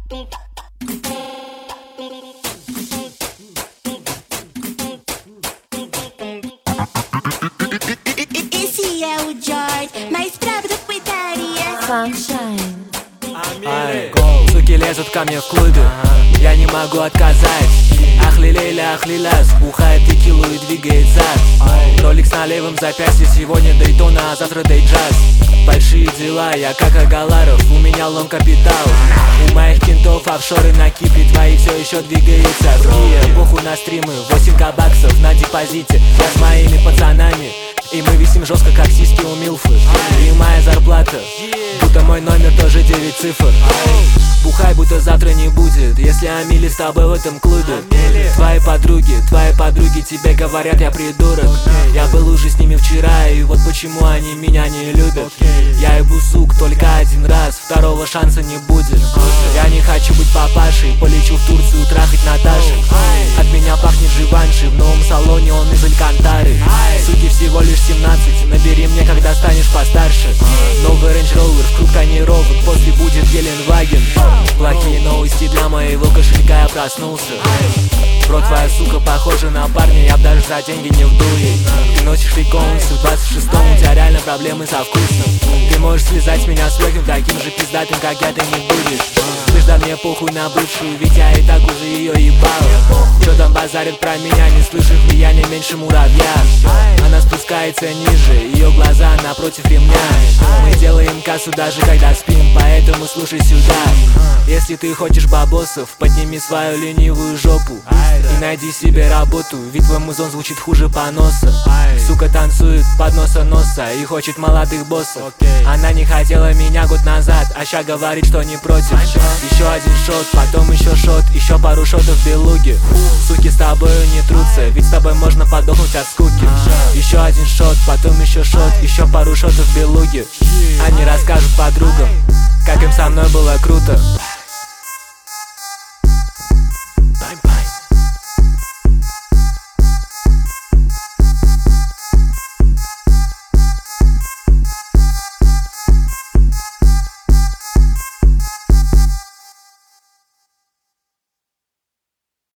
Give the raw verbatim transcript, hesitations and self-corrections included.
Esse é o George, mais bravo da putaria. Sunshine. Ай, суки лезут ко мне в клубе, я не могу отказать. Ахли лейля, ахли лаз, бухает текилу и двигает зад. Роликс на левом запястье, сегодня Дейтона, а завтра Дейджаз. Большие дела, я как Агаларов, у меня лом капитал. У моих кентов офшоры на Кипре, твои все еще двигаются. Фрия, похуй на стримы, восемь ка баксов на депозите. Я с моими пацанами, и мы висим жестко, как сиськи у Милфы. И моя зарплата, будто мой номер тоже девять цифр. Бухай, будто завтра не будет, если Амили с тобой в этом клубе. Твои подруги, твои подруги тебе говорят, я придурок. Я был уже с ними вчера, и вот почему они меня не любят. Я ебу сук только один раз, второго шанса не будет. Я не хочу быть папашей, полечу в Турцию трахать Наташи. От меня пахнет Живанши, в новом салоне он из Алькантары. Суки всего лишь семнадцать, набери мне, когда станешь постарше. Новый Range Rover, в круг тонировок, после будет Геленваген. Плохие новости для моего кошелька, я проснулся. Бро, твоя сука похожа на парня, я б даже за деньги не вдул ей. Ты носишь ликонсы, в двадцать шестом у тебя реально проблемы со вкусом. Ты можешь слезать меня с легким, таким же пиздатым, как я, ты не будешь. Слышь, да мне похуй на бывшую, ведь я и так уже ее ебал. Чё там базарят про меня, не слышишь влияния меньше муравья. Она спускается ниже, ее глаза напротив ремня. Мы делаем кассу даже когда спим, поэтому слушай сюда. Если ты хочешь бабосов, подними свою ленивую жопу и найди себе работу, ведь твой музон звучит хуже поноса. Сука танцует под носа-носа и хочет молодых боссов. Она не хотела меня год назад, а ща говорит, что не против. Еще один шот, потом еще шот, еще пару шотов в белуге. Суки с тобою не трутся, ведь с тобой можно подохнуть от скуки. Еще один шот, потом еще шот, еще пару шотов в белуге. Они расскажут подругам, как им со мной было круто.